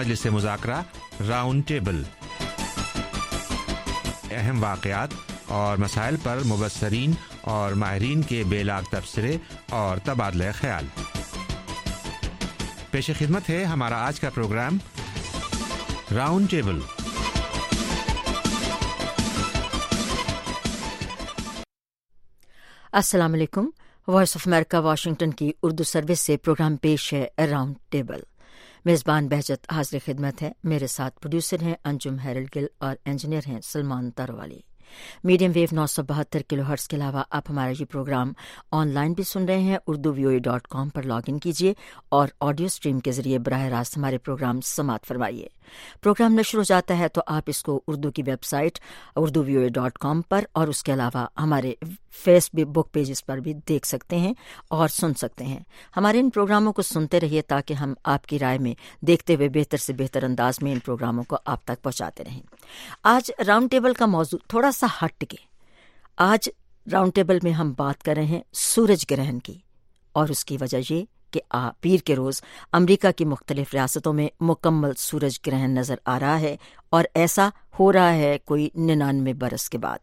مجلس مذاکرہ round table, اہم واقعات اور مسائل پر مبصرین اور ماہرین کے بے لاگ تبصرے اور تبادلہ خیال۔ پیش خدمت ہے ہمارا آج کا پروگرام راؤنڈ ٹیبل۔ السلام علیکم۔ وائس آف امریکہ واشنگٹن کی اردو سروس سے پروگرام پیش ہے راؤنڈ ٹیبل۔ میزبان بہجت حاضر خدمت ہے۔ میرے ساتھ پروڈیوسر ہیں انجم ہیرل گل اور انجینئر ہیں Salman Tarwali. Medium wave 972 kilohertz کے علاوہ آپ ہمارا یہ پروگرام آن لائن بھی سن رہے ہیں۔ urduvoa.com پر لاگ ان کیجیے اور آڈیو اسٹریم کے ذریعے براہ راست ہمارے پروگرام سماعت فرمائیے۔ پروگرام نشر ہو جاتا ہے تو آپ اس کو اردو کی ویب سائٹ urduvoa.com پر اور اس کے علاوہ ہمارے فیس بک پیجز پر بھی دیکھ سکتے ہیں اور سن سکتے ہیں۔ ہمارے ان پروگراموں کو سنتے رہیے تاکہ ہم آپ کی رائے میں دیکھتے ہوئے بہتر سے بہتر انداز میں ان پروگراموں کو آپ تک پہنچاتے رہیں۔ آج راؤنڈ ٹیبل کا موضوع تھوڑا سا ہٹ کے، آج راؤنڈ ٹیبل میں ہم بات کر رہے ہیں سورج گرہن کی، اور اس کی وجہ یہ کہ پیر کے روز امریکہ کی مختلف ریاستوں میں مکمل سورج گرہن نظر آ رہا ہے، اور ایسا ہو رہا ہے کوئی 99 برس کے بعد۔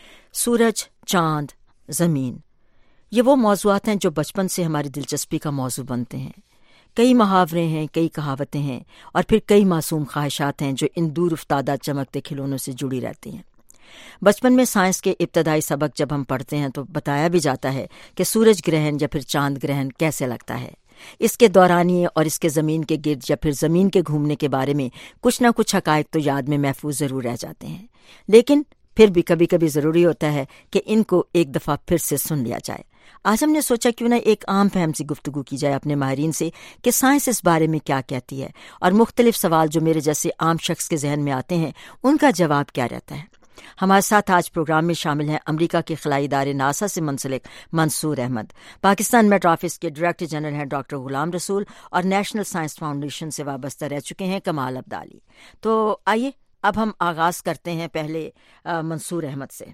سورج، چاند، زمین، یہ وہ موضوعات ہیں جو بچپن سے ہماری دلچسپی کا موضوع بنتے ہیں۔ کئی محاورے ہیں، کئی کہاوتیں ہیں، اور پھر کئی معصوم خواہشات ہیں جو ان دور افتادہ چمکتے کھلونوں سے جڑی رہتی ہیں۔ بچپن میں سائنس کے ابتدائی سبق جب ہم پڑھتے ہیں تو بتایا بھی جاتا ہے کہ سورج گرہن یا پھر چاند گرہن کیسے لگتا ہے۔ اس کے دورانیے اور اس کے زمین کے گرد یا پھر زمین کے گھومنے کے بارے میں کچھ نہ کچھ حقائق تو یاد میں محفوظ ضرور رہ جاتے ہیں، لیکن پھر بھی کبھی کبھی ضروری ہوتا ہے کہ ان کو ایک دفعہ پھر سے سن لیا جائے۔ آج ہم نے سوچا کیوں نہ ایک عام فہم سی گفتگو کی جائے اپنے ماہرین سے کہ سائنس اس بارے میں کیا کہتی ہے، اور مختلف سوال جو میرے جیسے عام شخص کے ذہن میں آتے ہیں ان کا جواب کیا رہتا ہے۔ ہمارے ساتھ آج پروگرام میں شامل ہیں امریکہ کے خلائی ادارے ناسا سے منسلک منصور احمد، پاکستان میٹ آفس کے ڈائریکٹر جنرل ہیں ڈاکٹر غلام رسول، اور نیشنل سائنس فاؤنڈیشن سے وابستہ رہ چکے ہیں کمال عبدالی۔ تو آئیے اب ہم آغاز کرتے ہیں پہلے منصور احمد سے۔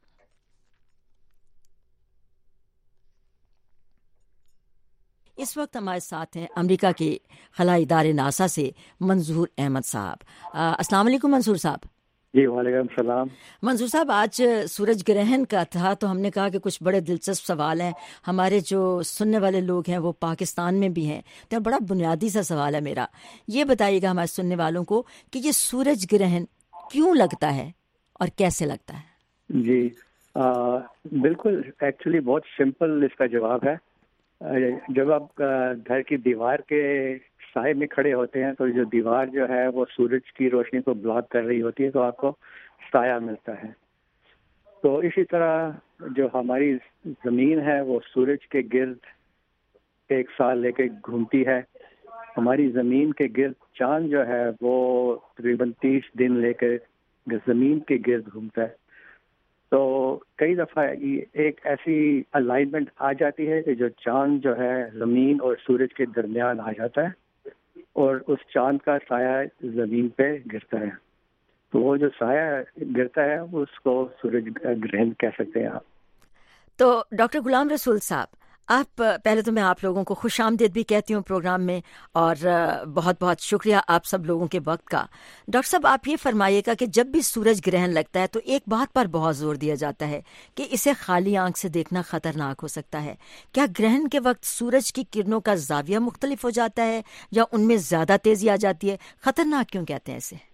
اس وقت ہمارے ساتھ ہیں امریکہ کے خلائی ادارے ناسا سے منظور احمد صاحب۔ السلام علیکم منصور صاحب۔ جی وعلیکم السلام۔ منظور صاحب، آج سورج گرہن کا تھا تو ہم نے کہا کہ کچھ بڑے دلچسپ سوال ہیں، ہمارے جو سننے والے لوگ ہیں وہ پاکستان میں بھی ہیں، تو بڑا بنیادی سا سوال ہے میرا، یہ بتائیے گا ہمارے سننے والوں کو کہ یہ سورج گرہن کیوں لگتا ہے اور کیسے لگتا ہے؟ جی بالکل، ایکچولی بہت سمپل اس کا جواب ہے۔ جب آپ گھر کی دیوار کے سائے میں کھڑے ہوتے ہیں تو جو دیوار جو ہے وہ سورج کی روشنی کو بلاک کر رہی ہوتی ہے تو آپ کو سایہ ملتا ہے۔ تو اسی طرح جو ہماری زمین ہے وہ سورج کے گرد ایک سال لے کے گھومتی ہے۔ ہماری زمین کے گرد چاند جو ہے وہ تقریباً 30 دن لے کے زمین کے گرد گھومتا ہے۔ تو کئی دفعہ ایک ایسی الائنمنٹ آ جاتی ہے کہ جو چاند جو ہے زمین اور سورج کے درمیان آ جاتا ہے اور اس چاند کا سایہ زمین پہ گرتا ہے، تو وہ جو سایہ گرتا ہے اس کو سورج گرہن کہہ سکتے ہیں آپ۔ تو ڈاکٹر غلام رسول صاحب، آپ پہلے تو میں آپ لوگوں کو خوش آمدید بھی کہتی ہوں پروگرام میں، اور بہت بہت شکریہ آپ سب لوگوں کے وقت کا۔ ڈاکٹر صاحب، آپ یہ فرمائیے گا کہ جب بھی سورج گرہن لگتا ہے تو ایک بات پر بہت زور دیا جاتا ہے کہ اسے خالی آنکھ سے دیکھنا خطرناک ہو سکتا ہے۔ کیا گرہن کے وقت سورج کی کرنوں کا زاویہ مختلف ہو جاتا ہے یا ان میں زیادہ تیزی آ جاتی ہے؟ خطرناک کیوں کہتے ہیں اسے؟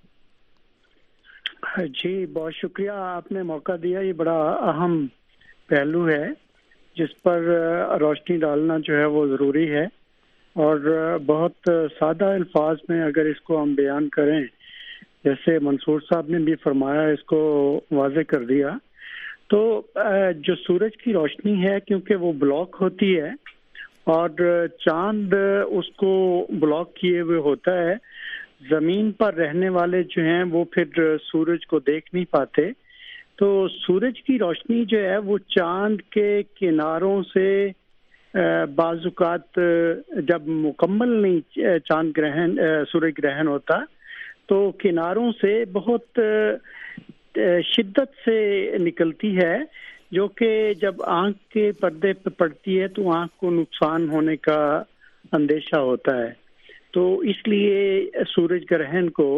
جی بہت شکریہ، آپ نے موقع دیا۔ یہ بڑا اہم پہلو ہے جس پر روشنی ڈالنا جو ہے وہ ضروری ہے، اور بہت سادہ الفاظ میں اگر اس کو ہم بیان کریں، جیسے منصور صاحب نے بھی فرمایا، اس کو واضح کر دیا، تو جو سورج کی روشنی ہے کیونکہ وہ بلاک ہوتی ہے اور چاند اس کو بلاک کیے ہوئے ہوتا ہے، زمین پر رہنے والے جو ہیں وہ پھر سورج کو دیکھ نہیں پاتے، تو سورج کی روشنی جو ہے وہ چاند کے کناروں سے بعض اوقات جب مکمل نہیں چاند گرہن سورج گرہن ہوتا تو کناروں سے بہت شدت سے نکلتی ہے، جو کہ جب آنکھ کے پردے پہ پڑتی ہے تو آنکھ کو نقصان ہونے کا اندیشہ ہوتا ہے۔ تو اس لیے سورج گرہن کو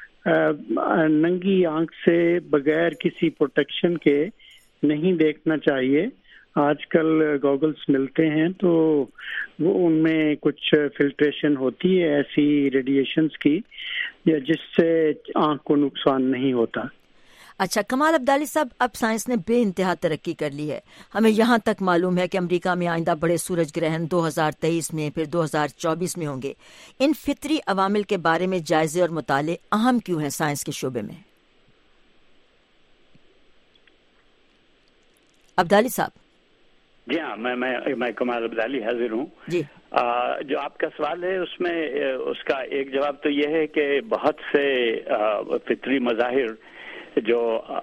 ننگی آنکھ سے بغیر کسی پروٹیکشن کے نہیں دیکھنا چاہیے. آج کل گوگلز ملتے ہیں تو وہ ان میں کچھ فلٹریشن ہوتی ہے ایسی ریڈیشنز کی جس سے آنکھ کو نقصان نہیں ہوتا. اچھا کمال عبدالی صاحب، اب سائنس نے بے انتہا ترقی کر لی ہے. ہمیں یہاں تک معلوم ہے کہ امریکہ میں آئندہ بڑے سورج گرہن 2023 میں پھر 2024 میں ہوں گے. ان فطری عوامل کے بارے میں جائزے اور مطالعے اہم کیوں ہیں سائنس کے شعبے میں؟ عبدالی صاحب. جی ہاں، میں کمال عبدالی حاضر ہوں. جی جو آپ کا سوال ہے اس میں اس کا ایک جواب تو یہ ہے کہ بہت سے فطری مظاہر جو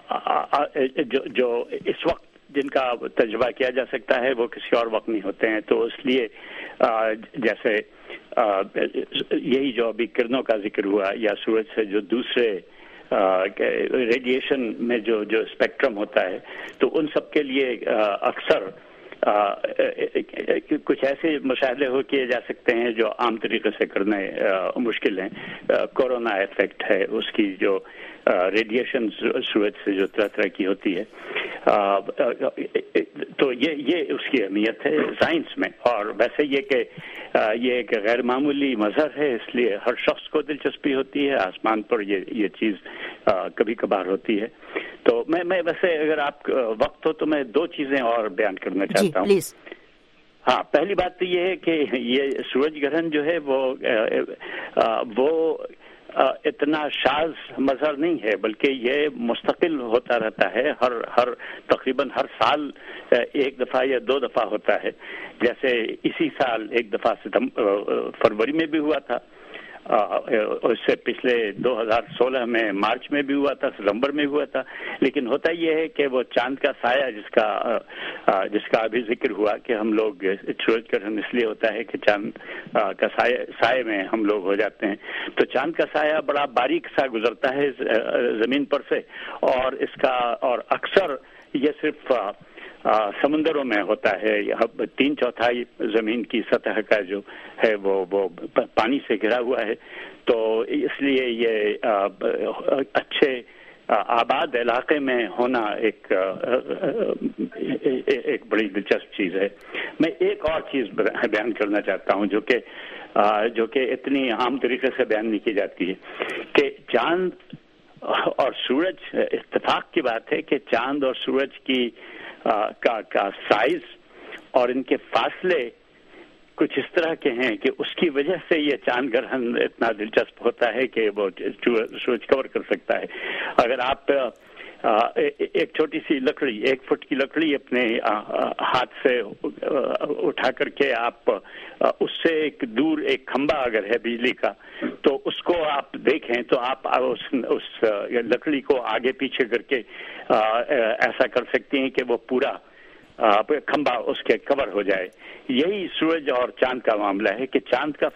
اس وقت جن کا تجربہ کیا جا سکتا ہے وہ کسی اور وقت نہیں ہوتے ہیں. تو اس لیے جیسے یہی جو ابھی کرنوں کا ذکر ہوا یا سورج سے جو دوسرے ریڈیشن میں جو اسپیکٹرم ہوتا ہے، تو ان سب کے لیے اکثر کچھ ایسے مشاہدے کیے جا سکتے ہیں جو عام طریقے سے کرنے مشکل ہیں. کورونا ایفیکٹ ہے، اس کی جو ریڈیشن سورج سے جو طرح طرح کی ہوتی ہے، تو یہ اس کی اہمیت ہے سائنس میں. اور ویسے یہ کہ یہ ایک غیر معمولی مظہر ہے، اس لیے ہر شخص کو دلچسپی ہوتی ہے. آسمان پر یہ چیز کبھی کبھار ہوتی ہے. تو میں ویسے اگر آپ وقت ہو تو میں دو چیزیں اور بیان کرنا چاہتا ہوں. پلیز. ہاں، پہلی بات تو یہ ہے کہ یہ سورج گرہن جو ہے وہ اتنا شاذ مظہر نہیں ہے، بلکہ یہ مستقل ہوتا رہتا ہے. تقریباً ہر سال ایک دفعہ یا دو دفعہ ہوتا ہے. جیسے اسی سال ایک دفعہ فروری میں بھی ہوا تھا، اس سے پچھلے 2016 میں مارچ میں بھی ہوا تھا، ستمبر میں ہوا تھا. لیکن ہوتا یہ ہے کہ وہ چاند کا سایہ جس کا ابھی ذکر ہوا کہ ہم لوگ سورج گرہن اس لیے ہوتا ہے کہ چاند کا سائے میں ہم لوگ ہو جاتے ہیں. تو چاند کا سایہ بڑا باریک سا گزرتا ہے زمین پر سے، اور اکثر یہ صرف سمندروں میں ہوتا ہے. 3/4 زمین کی سطح کا جو ہے وہ پانی سے گھرا ہوا ہے. تو اس لیے یہ اچھے آباد علاقے میں ہونا ایک بڑی دلچسپ چیز ہے. میں ایک اور چیز بیان کرنا چاہتا ہوں جو کہ اتنی عام طریقے سے بیان نہیں کی جاتی ہے کہ چاند اور سورج، اتفاق کی بات ہے کہ چاند اور سورج کا سائز اور ان کے فاصلے کچھ اس طرح کے ہیں کہ اس کی وجہ سے یہ چاند گرہن اتنا دلچسپ ہوتا ہے کہ وہ سورج کور کر سکتا ہے. اگر آپ ایک چھوٹی سی لکڑی، 1 فٹ کی لکڑی اپنے ہاتھ سے اٹھا کر کے آپ اس سے دور ایک کھمبا اگر ہے بجلی کا، تو اس کو آپ دیکھیں تو آپ اس لکڑی کو آگے پیچھے کر کے ایسا کر سکتے ہیں کہ وہ پورا کھمبا اس کے کور ہو جائے. یہی سورج اور چاند کا معاملہ ہے کہ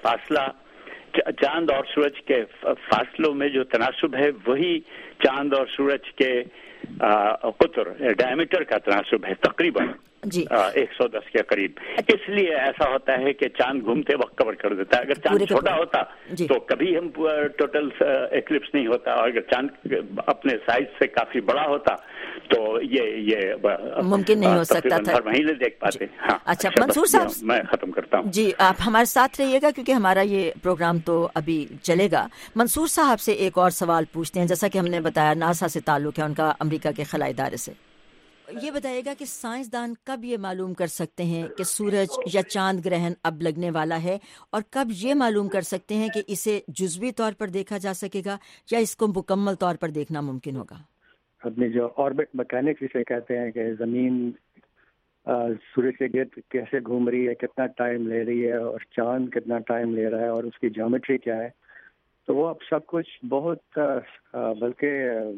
چاند اور سورج کے فاصلوں میں جو تناسب ہے وہی چاند اور سورج کے قطر ڈائمیٹر کا تناسب ہے تقریباً 110 کے قریب. اس لیے ایسا ہوتا ہے کہ چاند گھومتے وقت کور کر دیتا ہے. اگر چاند چھوٹا ہوتا تو کبھی ہم ٹوٹل ایکلپس نہیں ہوتا، اور اگر چاند اپنے سائز سے کافی بڑا ہوتا تو یہ ممکن نہیں ہو سکتا تھا، ہر مہینے دیکھ پاتے. ہاں اچھا منصور صاحب، میں ختم کرتا ہوں. جی آپ ہمارے ساتھ رہیے گا کیونکہ ہمارا یہ پروگرام تو ابھی چلے گا. منصور صاحب سے ایک اور سوال پوچھتے ہیں. جیسا کہ ہم نے بتایا ناسا سے تعلق ہے ان کا امریکہ کے خلائی ادارے سے. یہ بتائیے گا کہ سائنسدان کب یہ معلوم کر سکتے ہیں کہ سورج یا چاند گرہن اب لگنے والا ہے، اور کب یہ معلوم کر سکتے ہیں کہ اسے جزوی طور پر دیکھا جا سکے گا یا اس کو مکمل طور پر دیکھنا ممکن ہوگا؟ اپنی جو آربٹ مکینکس جسے کہتے ہیں کہ زمین سورج کے گرد کیسے گھوم رہی ہے، کتنا ٹائم لے رہی ہے، اور چاند کتنا ٹائم لے رہا ہے، اور اس کی جیومیٹری کیا ہے، تو وہ اب سب کچھ بہت بلکہ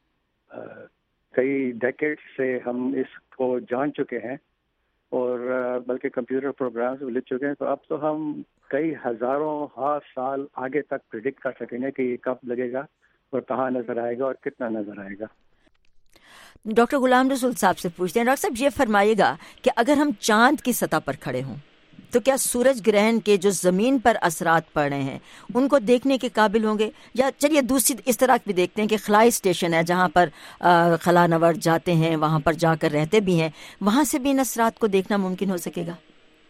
کئی ڈیکیڈ سے ہم اس کو جان چکے ہیں، اور بلکہ کمپیوٹر پروگرامز لکھ چکے ہیں. تو اب تو ہم کئی ہزاروں سال آگے تک پریڈکٹ کر سکیں گے کہ یہ کب لگے گا اور کہاں نظر آئے گا اور کتنا نظر آئے گا. ڈاکٹر غلام رسول صاحب سے پوچھتے ہیں. ڈاکٹر صاحب یہ فرمائیے گا کہ اگر ہم چاند کی سطح پر کھڑے ہوں تو کیا سورج گرہن کے جو زمین پر اثرات پڑ رہے ہیں ان کو دیکھنے کے قابل ہوں گے؟ یا چلیے دوسری اس طرح بھی دیکھتے ہیں کہ خلائی اسٹیشن ہے جہاں پر خلا نورد جاتے ہیں، وہاں پر جا کر رہتے بھی ہیں، وہاں سے بھی ان اثرات کو دیکھنا ممکن ہو سکے گا؟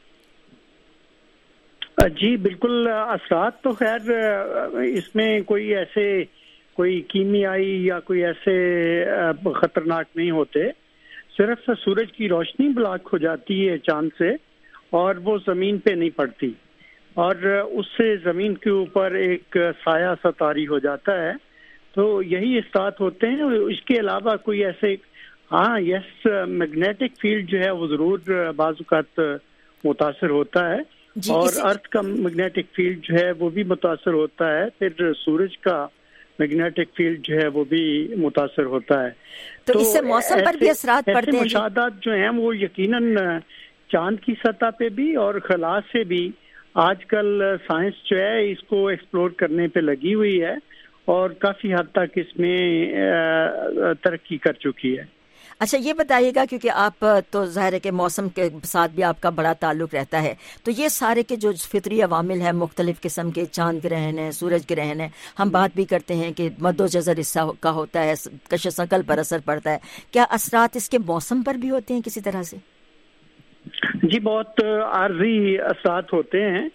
جی بالکل، اثرات تو خیر اس میں کوئی کیمیائی یا کوئی ایسے خطرناک نہیں ہوتے، صرف سورج کی روشنی بلاک ہو جاتی ہے چاند سے اور وہ زمین پہ نہیں پڑتی، اور اس سے زمین کے اوپر ایک سایہ سا طاری ہو جاتا ہے، تو یہی اثرات ہوتے ہیں۔ اس کے علاوہ کوئی ایسے میگنیٹک فیلڈ جو ہے وہ ضرور بعض اوقات متاثر ہوتا ہے، اور ارتھ کا میگنیٹک فیلڈ جو ہے وہ بھی متاثر ہوتا ہے، پھر سورج کا میگنیٹک فیلڈ جو ہے وہ بھی متاثر ہوتا ہے۔ تو اس سے موسم پر بھی اثرات پڑتے ہیں؟ مشاہدات جو ہیں وہ یقیناً چاند کی سطح پہ بھی اور خلا سے بھی آج کل سائنس جو ہے اس کو ایکسپلور کرنے پہ لگی ہوئی ہے اور کافی حد تک اس میں ترقی کر چکی ہے۔ اچھا یہ بتائیے گا، کیونکہ آپ تو ظاہر ہے کہ موسم کے ساتھ بھی آپ کا بڑا تعلق رہتا ہے، تو یہ سارے کے جو فطری عوامل ہیں، مختلف قسم کے چاند گرہن ہیں، سورج گرہن ہیں، ہم بات بھی کرتے ہیں کہ مد و جزر حصہ کا ہوتا ہے، کش ثقل پر اثر پڑتا ہے، کیا اثرات اس کے موسم پر بھی ہوتے ہیں کسی طرح سے؟ جی بہت عارضی اثرات ہوتے ہیں۔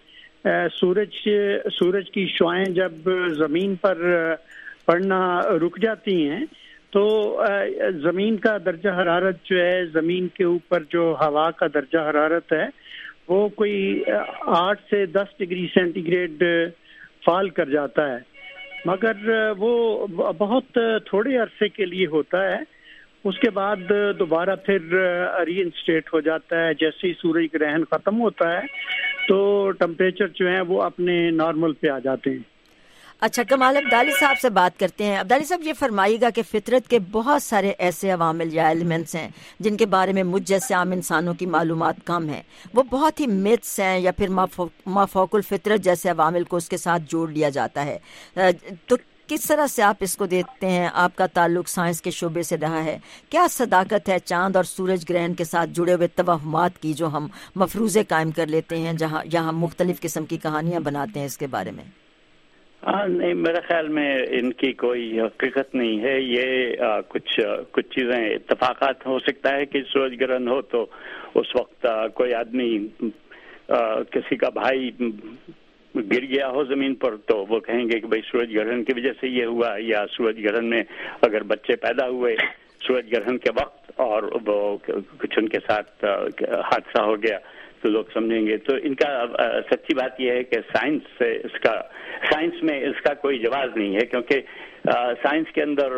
سورج کی شعاعیں جب زمین پر پڑنا رک جاتی ہیں تو زمین کا درجہ حرارت جو ہے، زمین کے اوپر جو ہوا کا درجہ حرارت ہے وہ کوئی 8 سے 10 ڈگری سینٹی گریڈ فال کر جاتا ہے، مگر وہ بہت تھوڑے عرصے کے لیے ہوتا ہے، اس کے بعد دوبارہ پھر ری انسٹیٹ ہو جاتا ہے۔ جیسے ہی سورج گرہن ختم ہوتا ہے تو ٹمپریچر جو ہے وہ اپنے نارمل پہ آ جاتے ہیں۔ اچھا، کمال عبدالی صاحب سے بات کرتے ہیں۔ عبدالی صاحب یہ فرمائیے گا کہ فطرت کے بہت سارے ایسے عوامل یا ایلیمنٹس ہیں جن کے بارے میں مجھ جیسے عام انسانوں کی معلومات کم ہیں، وہ بہت ہی میتھس ہیں یا پھر مافوق الفطرت جیسے عوامل کو اس کے ساتھ جوڑ لیا جاتا ہے، تو کس طرح سے آپ اس کو دیکھتے ہیں؟ آپ کا تعلق سائنس کے شعبے سے رہا ہے، کیا صداقت ہے چاند اور سورج گرہن کے ساتھ جڑے ہوئے توہمات کی جو ہم مفروضے قائم کر لیتے ہیں، جہاں مختلف قسم کی کہانیاں بناتے ہیں اس کے بارے میں؟ نہیں، میرے خیال میں ان کی کوئی حقیقت نہیں ہے۔ یہ کچھ چیزیں اتفاقات ہو سکتا ہے کہ سورج گرہن ہو تو اس وقت کوئی آدمی کسی کا بھائی گر گیا ہو زمین پر تو وہ کہیں گے کہ بھئی سورج گرہن کی وجہ سے یہ ہوا، یا سورج گرہن میں اگر بچے پیدا ہوئے سورج گرہن کے وقت اور وہ کچھ ان کے ساتھ حادثہ ہو گیا تو لوگ سمجھیں گے۔ تو ان کا سچی بات یہ ہے کہ سائنس میں اس کا کوئی جواز نہیں ہے، کیونکہ سائنس کے اندر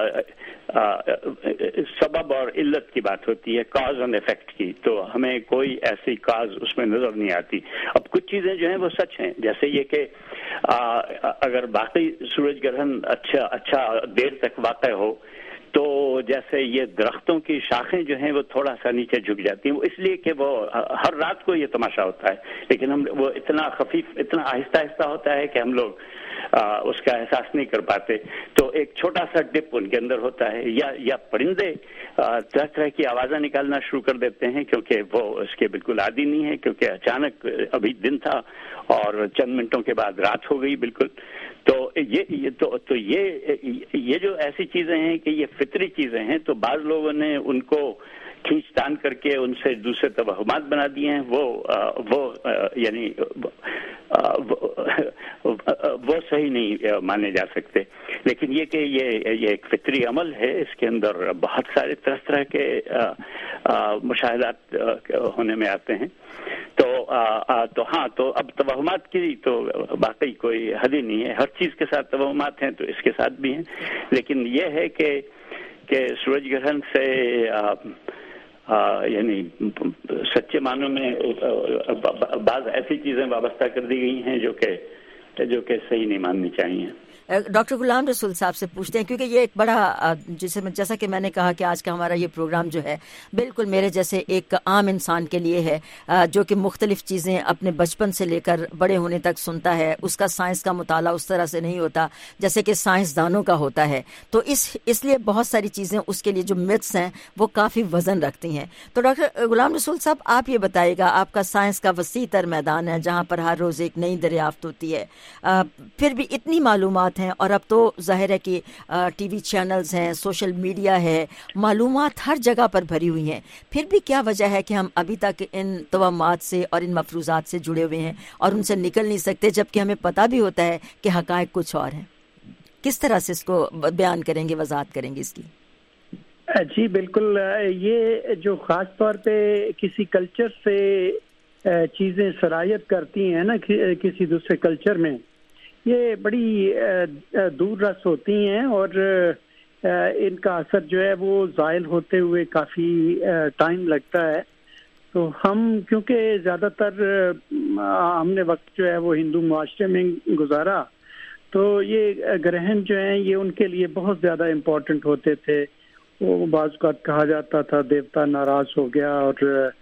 سبب اور علت کی بات ہوتی ہے، کاز اینڈ افیکٹ کی، تو ہمیں کوئی ایسی کاز اس میں نظر نہیں آتی۔ اب کچھ چیزیں جو ہیں وہ سچ ہیں، جیسے یہ کہ اگر باقی سورج گرہن اچھا دیر تک واقع ہو تو جیسے یہ درختوں کی شاخیں جو ہیں وہ تھوڑا سا نیچے جھک جاتی ہیں، وہ اس لیے کہ وہ ہر رات کو یہ تماشا ہوتا ہے، لیکن وہ اتنا خفیف، اتنا آہستہ آہستہ ہوتا ہے کہ ہم لوگ اس کا احساس نہیں کر پاتے، تو ایک چھوٹا سا ڈپ ان کے اندر ہوتا ہے، یا پرندے طرح طرح کی آوازیں نکالنا شروع کر دیتے ہیں کیونکہ وہ اس کے بالکل عادی نہیں ہے، کیونکہ اچانک ابھی دن تھا اور چند منٹوں کے بعد رات ہو گئی بالکل۔ تو یہ جو ایسی چیزیں ہیں کہ یہ فطری چیزیں ہیں، تو بعض لوگوں نے ان کو کھینچ تان کر کے ان سے دوسرے توہمات بنا دیے ہیں، وہ صحیح نہیں مانے جا سکتے۔ لیکن یہ کہ یہ ایک فطری عمل ہے، اس کے اندر بہت سارے طرح کے مشاہدات ہونے میں آتے ہیں۔ تو ہاں، تو اب توہمات کی تو باقی کوئی حد ہی نہیں ہے، ہر چیز کے ساتھ توہمات ہیں تو اس کے ساتھ بھی ہیں، لیکن یہ ہے کہ سورج گرہن سے یعنی سچے معنوں میں بعض ایسی چیزیں وابستہ کر دی گئی ہیں جو کہ صحیح نہیں ماننی چاہیے۔ ڈاکٹر غلام رسول صاحب سے پوچھتے ہیں، کیونکہ یہ ایک بڑا جیسا کہ میں نے کہا کہ آج کا ہمارا یہ پروگرام جو ہے بالکل میرے جیسے ایک عام انسان کے لیے ہے جو کہ مختلف چیزیں اپنے بچپن سے لے کر بڑے ہونے تک سنتا ہے. اس کا سائنس کا مطالعہ اس طرح سے نہیں ہوتا جیسے کہ سائنسدانوں کا ہوتا ہے، تو اس لیے بہت ساری چیزیں اس کے لیے جو متس ہیں وہ کافی وزن رکھتی ہیں. تو ڈاکٹر غلام رسول صاحب آپ یہ بتائیے گا، آپ کا سائنس کا وسیع تر میدان ہے جہاں پر ہر روز ایک نئی دریافت ہوتی ہے، پھر بھی اتنی معلومات ہیں، اور اب تو ظاہر ہے کہ ٹی وی چینلز ہیں، سوشل میڈیا ہے، معلومات ہر جگہ پر بھری ہوئی ہیں، پھر بھی کیا وجہ ہے کہ ہم ابھی تک ان توہمات سے اور ان مفروضات سے جڑے ہوئے ہیں اور ان سے نکل نہیں سکتے، جبکہ ہمیں پتہ بھی ہوتا ہے کہ حقائق کچھ اور ہیں؟ کس طرح سے اس کو بیان کریں گے، وضاحت کریں گے اس کی؟ جی بالکل، یہ جو خاص طور پہ کسی کلچر سے چیزیں سرایت کرتی ہیں نا کسی دوسرے کلچر میں، یہ بڑی دور رس ہوتی ہیں، اور ان کا اثر جو ہے وہ زائل ہوتے ہوئے کافی ٹائم لگتا ہے. تو ہم کیونکہ زیادہ تر ہم نے وقت جو ہے وہ ہندو معاشرے میں گزارا، تو یہ گرہن جو ہیں یہ ان کے لیے بہت زیادہ امپورٹنٹ ہوتے تھے. وہ بعض اوقات کہا جاتا تھا دیوتا ناراض ہو گیا، اور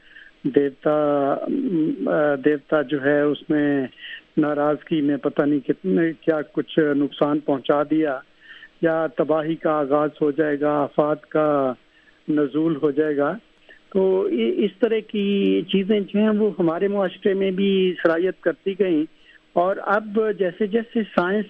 دیوتا جو ہے اس میں ناراضگی میں پتہ نہیں کتنے کیا کچھ نقصان پہنچا دیا، یا تباہی کا آغاز ہو جائے گا، آفات کا نزول ہو جائے گا. تو اس طرح کی چیزیں جو ہیں وہ ہمارے معاشرے میں بھی سرایت کرتی گئیں. اور اب جیسے جیسے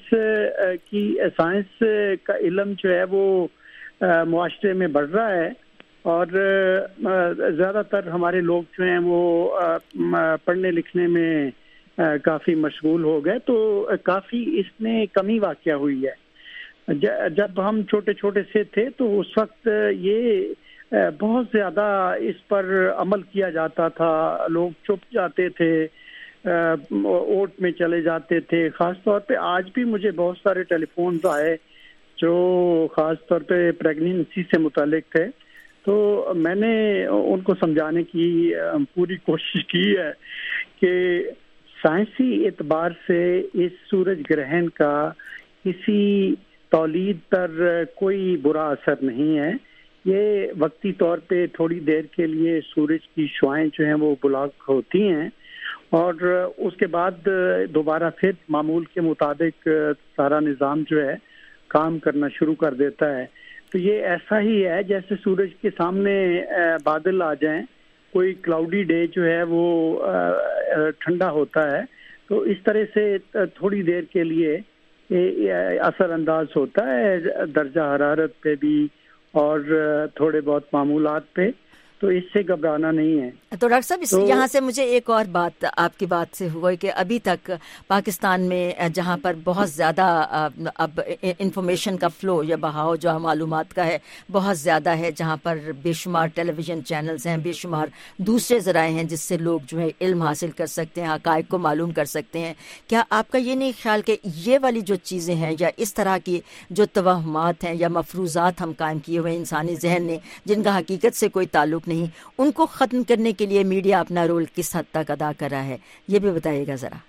سائنس کا علم جو ہے وہ معاشرے میں بڑھ رہا ہے، اور زیادہ تر ہمارے لوگ جو ہیں وہ پڑھنے لکھنے میں کافی مشغول ہو گئے، تو کافی اس میں کمی واقع ہوئی ہے. جب ہم چھوٹے چھوٹے سے تھے تو اس وقت یہ بہت زیادہ اس پر عمل کیا جاتا تھا، لوگ چپ جاتے تھے، اوٹ میں چلے جاتے تھے. خاص طور پہ آج بھی مجھے بہت سارے ٹیلی فونز آئے جو خاص طور پہ پریگنینسی سے متعلق تھے، تو میں نے ان کو سمجھانے کی پوری کوشش کی ہے کہ سائنسی اعتبار سے اس سورج گرہن کا کسی تولید پر کوئی برا اثر نہیں ہے. یہ وقتی طور پہ تھوڑی دیر کے لیے سورج کی شعاعیں جو ہیں وہ بلاک ہوتی ہیں، اور اس کے بعد دوبارہ پھر معمول کے مطابق سارا نظام جو ہے کام کرنا شروع کر دیتا ہے. تو یہ ایسا ہی ہے جیسے سورج کے سامنے بادل آ جائیں، کوئی کلاؤڈی ڈے جو ہے وہ ٹھنڈا ہوتا ہے، تو اس طرح سے تھوڑی دیر کے لیے اثر انداز ہوتا ہے درجہ حرارت پہ بھی اور تھوڑے بہت معمولات پہ. تو اس سے گھبرانا نہیں ہے. تو ڈاکٹر صاحب یہاں سے مجھے ایک اور بات آپ کی بات سے ہوا کہ ابھی تک پاکستان میں جہاں پر بہت زیادہ اب انفارمیشن کا فلو یا بہاؤ جو معلومات کا ہے بہت زیادہ ہے، جہاں پر بے شمار ٹیلی ویژن چینلز ہیں، بے شمار دوسرے ذرائع ہیں جس سے لوگ جو ہے علم حاصل کر سکتے ہیں، حقائق کو معلوم کر سکتے ہیں. کیا آپ کا یہ نہیں خیال کہ یہ والی جو چیزیں ہیں یا اس طرح کی جو توہمات ہیں یا مفروضات ہم قائم کیے ہوئے انسانی ذہن نے جن کا حقیقت سے کوئی تعلق نہیں، ان کو ختم کرنے کے لیے میڈیا اپنا رول کس حد تک ادا کر رہا ہے، یہ بھی بتائیے گا ذرا؟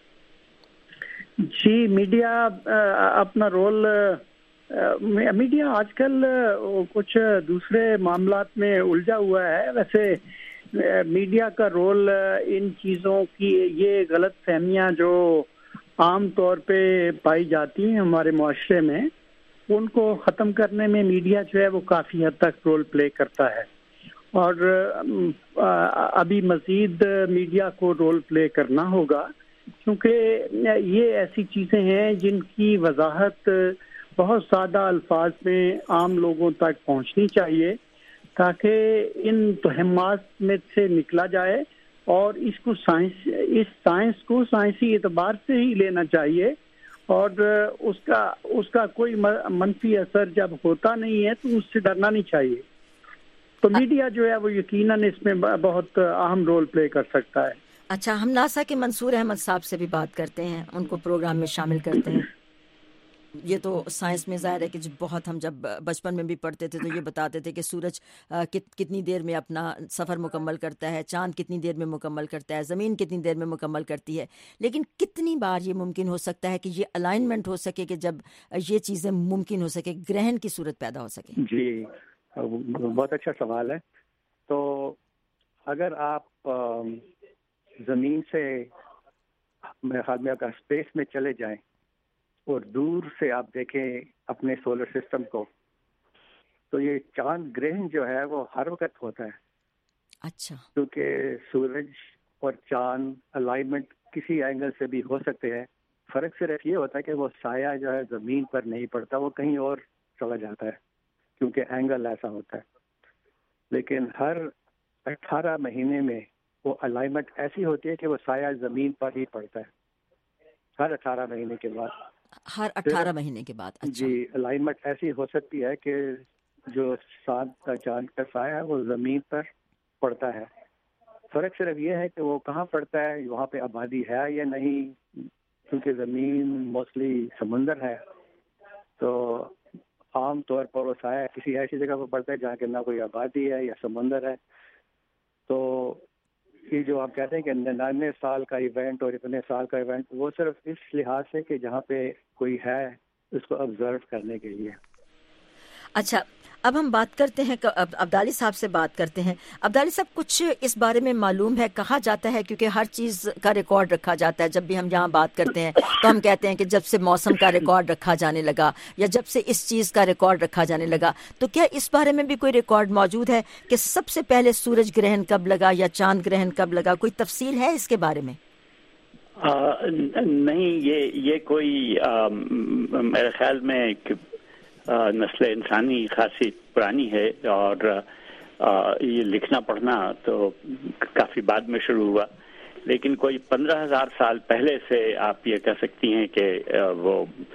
جی میڈیا اپنا رول، میڈیا آج کل کچھ دوسرے معاملات میں الجھا ہوا ہے. ویسے میڈیا کا رول ان چیزوں کی یہ غلط فہمیاں جو عام طور پہ پائی جاتی ہیں ہمارے معاشرے میں، ان کو ختم کرنے میں میڈیا جو ہے وہ کافی حد تک رول پلے کرتا ہے. اور ابھی مزید میڈیا کو رول پلے کرنا ہوگا، کیونکہ یہ ایسی چیزیں ہیں جن کی وضاحت بہت زیادہ الفاظ میں عام لوگوں تک پہنچنی چاہیے تاکہ ان توہمات میں سے نکلا جائے، اور اس سائنس کو سائنسی اعتبار سے ہی لینا چاہیے، اور اس کا کوئی منفی اثر جب ہوتا نہیں ہے تو اس سے ڈرنا نہیں چاہیے. تو میڈیا جو ہے وہ یقیناً اس میں بہت اہم رول پلے کر سکتا ہے. اچھا، ہم ناسا کے منصور احمد صاحب سے بھی بات کرتے ہیں، ان کو پروگرام میں شامل کرتے ہیں. یہ تو سائنس میں ظاہر ہے کہ بہت ہم جب بچپن میں بھی پڑھتے تھے تو یہ بتاتے تھے کہ سورج کتنی دیر میں اپنا سفر مکمل کرتا ہے، چاند کتنی دیر میں مکمل کرتا ہے، زمین کتنی دیر میں مکمل کرتی ہے، لیکن کتنی بار یہ ممکن ہو سکتا ہے کہ یہ الائنمنٹ ہو سکے کہ جب یہ چیزیں ممکن ہو سکے، گرہن کی صورت پیدا ہو سکے؟ جی بہت اچھا سوال ہے. تو اگر آپ زمین سے میرے خیال میں اگر اسپیس میں چلے جائیں اور دور سے آپ دیکھیں اپنے سولر سسٹم کو، تو یہ چاند گرہن جو ہے وہ ہر وقت ہوتا ہے. اچھا. کیونکہ سورج اور چاند الائنمنٹ کسی اینگل سے بھی ہو سکتے ہیں. فرق صرف یہ ہوتا ہے کہ وہ سایہ جو ہے زمین پر نہیں پڑتا، وہ کہیں اور چلا جاتا ہے کیونکہ اینگل ایسا ہوتا ہے. لیکن ہر 18 مہینے میں وہ الائنمنٹ ایسی ہوتی ہے کہ وہ سایہ زمین پر ہی پڑتا ہے ہر 18 مہینے کے بعد. ہر 18 مہینے کے بعد. اچھا. جی الائنمنٹ ایسی ہو سکتی ہے کہ جو چاند کا سایہ ہے وہ زمین پر پڑتا ہے. فرق صرف یہ ہے کہ وہ کہاں پڑتا ہے، وہاں پہ آبادی ہے یا نہیں، کیونکہ زمین موسٹلی سمندر ہے. تو عام طور پر وہ سایہ کسی ایسی جگہ پر پڑتا ہے جہاں کہ نہ کوئی آبادی ہے یا سمندر ہے. تو یہ جو آپ کہتے ہیں کہ 99 سال کا ایونٹ اور اتنے سال کا ایونٹ، وہ صرف اس لحاظ سے کہ جہاں پہ کوئی ہے اس کو آبزرو کرنے کے لیے. اچھا، اب ہم بات کرتے ہیں، عبدالی صاحب سے بات کرتے ہیں. عبدالی صاحب، کچھ اس بارے میں معلوم ہے؟ کہا جاتا ہے کیونکہ ہر چیز کا ریکارڈ رکھا جاتا ہے، جب بھی ہم یہاں بات کرتے ہیں تو ہم کہتے ہیں کہ جب سے موسم کا ریکارڈ رکھا جانے لگا یا جب سے اس چیز کا ریکارڈ رکھا جانے لگا، تو کیا اس بارے میں بھی کوئی ریکارڈ موجود ہے کہ سب سے پہلے سورج گرہن کب لگا یا چاند گرہن کب لگا؟ کوئی تفصیل ہے اس کے بارے میں؟ نہیں، یہ کوئی میرے خیال میں نسل انسانی خاصی پرانی ہے، اور یہ لکھنا پڑھنا تو کافی بعد میں شروع ہوا. لیکن کوئی 15,000 سال پہلے سے آپ یہ کہہ سکتی ہیں کہ وہ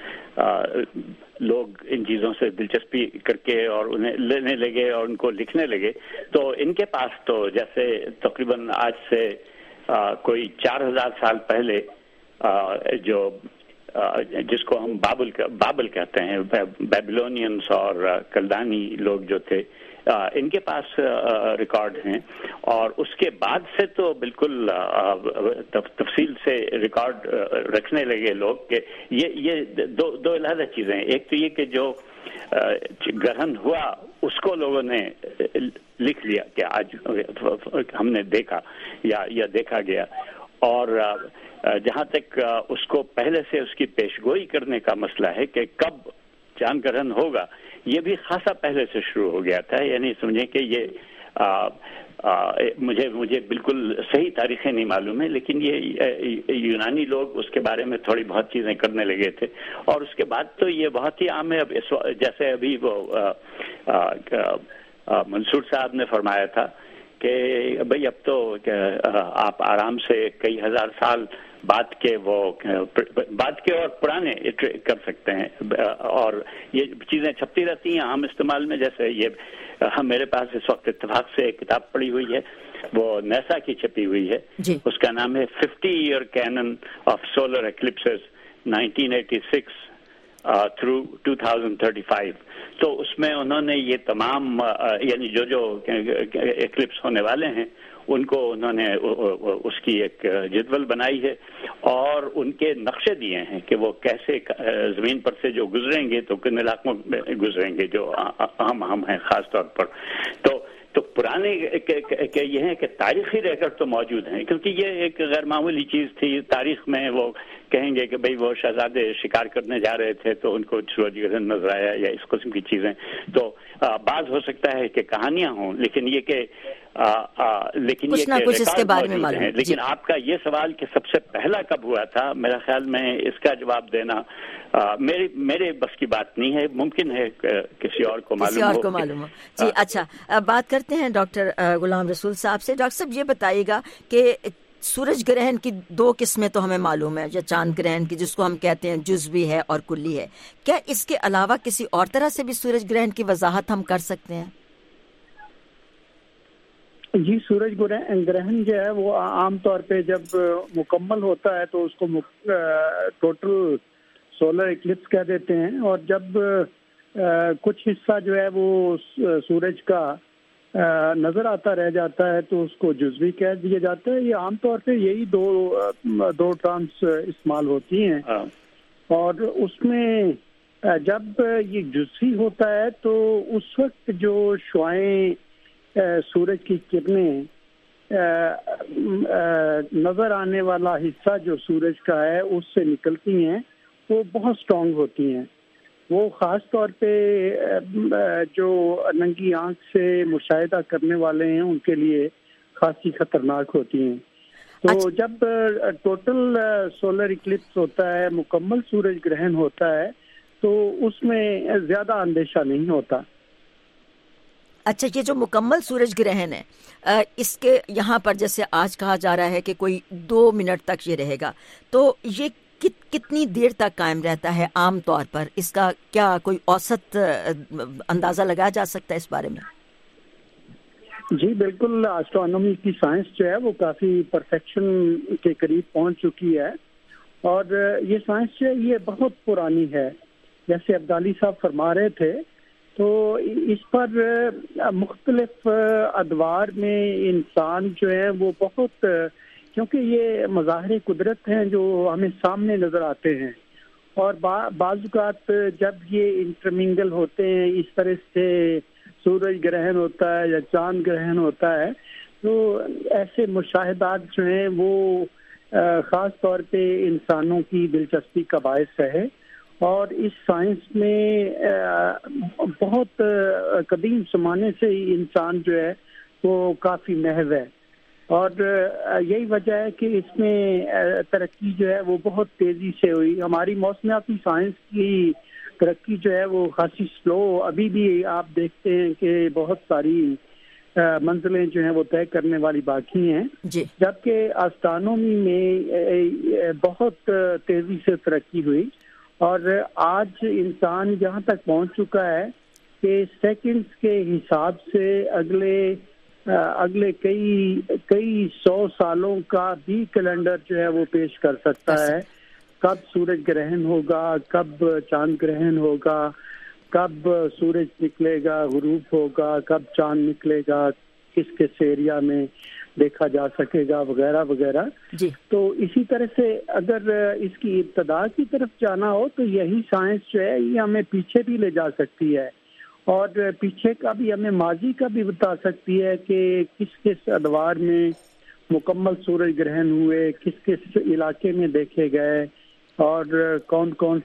لوگ ان چیزوں سے دلچسپی کر کے اور انہیں لینے لگے اور ان کو لکھنے لگے. تو ان کے پاس تو جیسے تقریباً آج سے کوئی 4,000 سال پہلے جو جس کو ہم بابل کہتے ہیں، بیبلونینز اور کلدانی لوگ جو تھے، ان کے پاس ریکارڈ ہیں. اور اس کے بعد سے تو بالکل تفصیل سے ریکارڈ رکھنے لگے لوگ کہ یہ دو علیحدہ چیزیں ہیں. ایک تو یہ کہ جو گرہن ہوا اس کو لوگوں نے لکھ لیا کہ آج ہم نے دیکھا یا دیکھا گیا، اور جہاں تک اس کو پہلے سے اس کی پیشگوئی کرنے کا مسئلہ ہے کہ کب چاند گرہن ہوگا، یہ بھی خاصا پہلے سے شروع ہو گیا تھا. یعنی سمجھیں کہ یہ مجھے بالکل صحیح تاریخیں نہیں معلوم ہے، لیکن یہ یونانی لوگ اس کے بارے میں تھوڑی بہت چیزیں کرنے لگے تھے. اور اس کے بعد تو یہ بہت ہی عام ہے. اب جیسے ابھی وہ منصور صاحب نے فرمایا تھا کہ بھئی اب تو آپ آرام سے کئی ہزار سال بعد کے اور پرانے کر سکتے ہیں، اور یہ چیزیں چھپتی رہتی ہیں عام استعمال میں. جیسے یہ میرے پاس اس وقت اتفاق سے ایک کتاب پڑی ہوئی ہے، وہ نیسا کی چھپی ہوئی ہے جی. اس کا نام ہے 50-year canon of solar eclipses 1986 through 2035. تو اس میں انہوں نے یہ تمام یعنی جو ایکلپس ہونے والے ہیں ان کو انہوں نے اس کی ایک جدول بنائی ہے اور ان کے نقشے دیے ہیں کہ وہ کیسے زمین پر سے جو گزریں گے تو کن علاقوں میں گزریں گے جو اہم ہیں خاص طور پر. تو پرانے یہ ہے کہ تاریخی ریکارڈ تو موجود ہیں، کیونکہ یہ ایک غیر معمولی چیز تھی. تاریخ میں وہ کہیں گے کہ بھئی وہ شہزادے شکار کرنے جا رہے تھے تو ان کو سورج گرہن نظر آیا یا اس قسم کی چیزیں. تو بعض ہو سکتا ہے کہ کہانیاں ہوں، لیکن یہ کہ کچھ نہ کچھ اس کے بارے میں معلوم ہے. لیکن آپ کا یہ سوال کہ سب سے پہلا کب ہوا تھا، میرا خیال میں اس کا جواب دینا میرے بس کی بات نہیں ہے. ممکن ہے کسی اور کو معلوم ہو. جی اچھا، بات کرتے ہیں ڈاکٹر غلام رسول صاحب سے. ڈاکٹر صاحب یہ بتائیے گا کہ سورج گرہن کی 2 قسمیں تو ہمیں معلوم ہے، یا چاند گرہن کی جس کو ہم کہتے ہیں جزوی ہے اور کلی ہے. کیا اس کے علاوہ کسی اور طرح سے بھی سورج گرہن کی وضاحت ہم کر سکتے ہیں؟ جی، سورج گرہن جو ہے وہ عام طور پہ جب مکمل ہوتا ہے تو اس کو ٹوٹل سولر ایکلپس کہہ دیتے ہیں. اور جب کچھ حصہ جو ہے وہ سورج کا نظر آتا رہ جاتا ہے تو اس کو جزوی کہہ دیا جاتا ہے. یہ عام طور پہ یہی دو ٹرمز استعمال ہوتی ہیں. اور اس میں جب یہ جزوی ہوتا ہے تو اس وقت جو شعاعیں سورج کی کرنیں نظر آنے والا حصہ جو سورج کا ہے اس سے نکلتی ہیں وہ بہت اسٹرانگ ہوتی ہیں. وہ خاص طور پہ جو ننگی آنکھ سے مشاہدہ کرنے والے ہیں ان کے لیے خاصی خطرناک ہوتی ہیں. تو جب ٹوٹل سولر ایکلپس ہوتا ہے، مکمل سورج گرہن ہوتا ہے، تو اس میں زیادہ اندیشہ نہیں ہوتا. اچھا، یہ جو مکمل سورج گرہن ہے اس کے یہاں پر جیسے آج کہا جا رہا ہے کہ کوئی 2 منٹ تک یہ رہے گا، تو یہ کتنی دیر تک قائم رہتا ہے عام طور پر؟ اس کا کیا کوئی اوسط اندازہ لگایا جا سکتا ہے اس بارے میں؟ جی بالکل، اسٹرانومی کی سائنس جو ہے وہ کافی پرفیکشن کے قریب پہنچ چکی ہے. اور یہ سائنس جو ہے یہ بہت پرانی ہے. جیسے عبدالی صاحب فرما رہے تھے تو اس پر مختلف ادوار میں انسان جو ہے وہ بہت، کیونکہ یہ مظاہر قدرت ہیں جو ہمیں سامنے نظر آتے ہیں، اور بعض اوقات جب یہ انٹرمنگل ہوتے ہیں، اس طرح سے سورج گرہن ہوتا ہے یا چاند گرہن ہوتا ہے، تو ایسے مشاہدات جو ہیں وہ خاص طور پہ انسانوں کی دلچسپی کا باعث ہے. اور اس سائنس میں بہت قدیم زمانے سے ہی انسان جو ہے وہ کافی محو ہے. اور یہی وجہ ہے کہ اس میں ترقی جو ہے وہ بہت تیزی سے ہوئی. ہماری موسمیاتی سائنس کی ترقی جو ہے وہ خاصی سلو، ابھی بھی آپ دیکھتے ہیں کہ بہت ساری منزلیں جو ہیں وہ طے کرنے والی باقی ہیں. جبکہ اسٹرانومی میں بہت تیزی سے ترقی ہوئی. اور آج انسان یہاں تک پہنچ چکا ہے کہ سیکنڈز کے حساب سے اگلے کئی 100 سالوں کا بھی کیلنڈر جو ہے وہ پیش کر سکتا ہے. کب سورج گرہن ہوگا، کب چاند گرہن ہوگا، کب سورج نکلے گا، غروب ہوگا، کب چاند نکلے گا، کس ایریا میں دیکھا جا سکے گا، وغیرہ وغیرہ. تو اسی طرح سے اگر اس کی ابتدا کی طرف جانا ہو تو یہی سائنس جو ہے یہ ہمیں پیچھے بھی لے جا سکتی ہے، اور پیچھے کا بھی ہمیں ماضی کا بھی بتا سکتی ہے کہ کس ادوار میں مکمل سورج گرہن ہوئے، کس علاقے میں دیکھے گئے، اور کون کون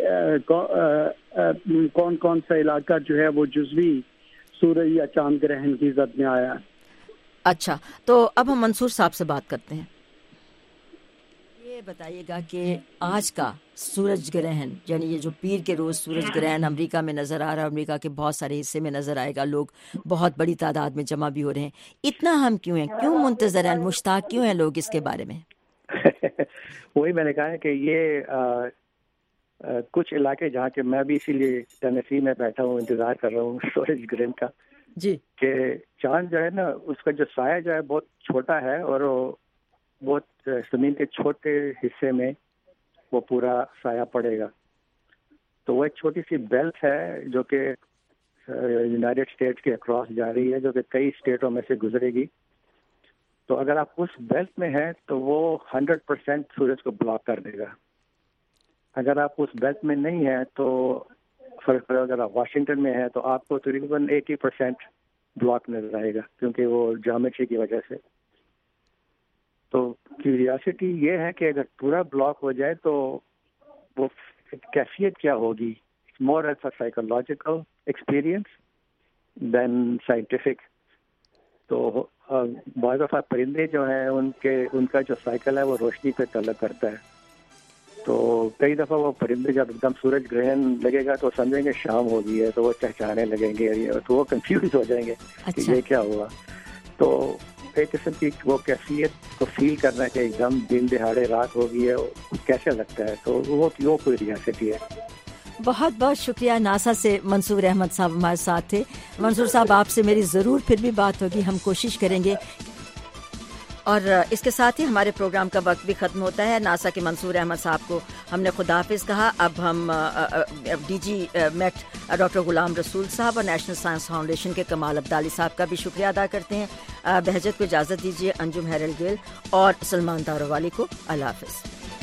سا علاقہ جو ہے وہ جزوی سورج یا چاند گرہن کی زد میں آیا. اچھا، تو اب ہم منصور صاحب سے بات کرتے ہیں. یہ بتائیے گا کہ آج کا سورج گرہن، یعنی یہ جو پیر کے روز سورج گرہن امریکہ میں نظر آ رہا ہے، امریکہ کے بہت سارے حصے میں نظر آئے گا، لوگ بہت بڑی تعداد میں جمع بھی ہو رہے ہیں، اتنا ہم کیوں ہیں، کیوں منتظر ہیں، مشتاق کیوں ہیں لوگ اس کے بارے میں؟ وہی میں نے کہا ہے کہ یہ کچھ علاقے جہاں کہ میں بھی اسی لیے ٹینیسی میں بیٹھا ہوں، انتظار کر رہا ہوں سورج گرہن کا، کہ چاند جو ہے نا اس کا جو سایہ جو ہے بہت چھوٹا ہے، اور وہ بہت زمین کے چھوٹے حصے میں وہ پورا سایہ پڑے گا. تو وہ ایک چھوٹی سی بیلٹ ہے جو کہ یونائٹڈ اسٹیٹس کے اکراس جا رہی ہے، جو کہ کئی اسٹیٹوں میں سے گزرے گی. تو اگر آپ اس بیلٹ میں ہیں تو وہ 100% سورج کو بلاک کر دے گا. اگر آپ اس بیلٹ میں نہیں ہیں تو اگر آپ واشنگٹن میں ہیں تو آپ کو تقریباً 80% بلاک نظر آئے گا، کیونکہ وہ جیومیٹری کی وجہ سے. تو کیوریاسٹی یہ ہے کہ اگر پورا بلاک ہو جائے تو وہ کیفیت کیا ہوگی. More as a psychological experience than scientific. تو بعض دفعہ پرندے جو ہیں ان کا جو سائیکل ہے وہ روشنی پہ تعلق کرتا ہے. تو کئی دفعہ وہ پرندے جب ایک دم سورج گرہن لگے گا تو سمجھیں گے شام ہو گئی ہے، تو وہ چہچہانے لگیں گے، تو وہ کنفیوز ہو جائیں گے کہ یہ کیا ہوا. تو ایک قسم کی وہ کیفیت کو فیل کرنا کہ ایک دم دن دہاڑے رات ہو گئی ہے، کیسے لگتا ہے. تو وہ کوئی ریاسٹی ہے. بہت بہت شکریہ. ناسا سے منصور احمد صاحب ہمارے ساتھ تھے. منصور صاحب، آپ سے میری ضرور پھر بھی بات ہوگی، ہم کوشش کریں گے. اور اس کے ساتھ ہی ہمارے پروگرام کا وقت بھی ختم ہوتا ہے. ناسا کے منصور احمد صاحب کو ہم نے خدا حافظ کہا. اب ہم D G meat doctor Ghulam رسول صاحب اور نیشنل سائنس فاؤنڈیشن کے کمال عبدالی صاحب کا بھی شکریہ ادا کرتے ہیں. بہجت کو اجازت دیجیے. انجم ہیرل گل اور سلمان داروالی کو اللہ حافظ.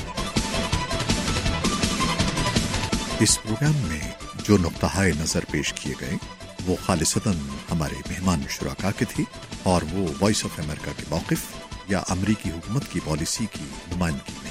اس پروگرام میں جو نقطہ نظر پیش کیے گئے وہ خالصتاً ہمارے مہمان شرکا کے تھے اور وہ وائس آف امریکہ کے موقف یا امریکی حکومت کی پالیسی کی نمائندگی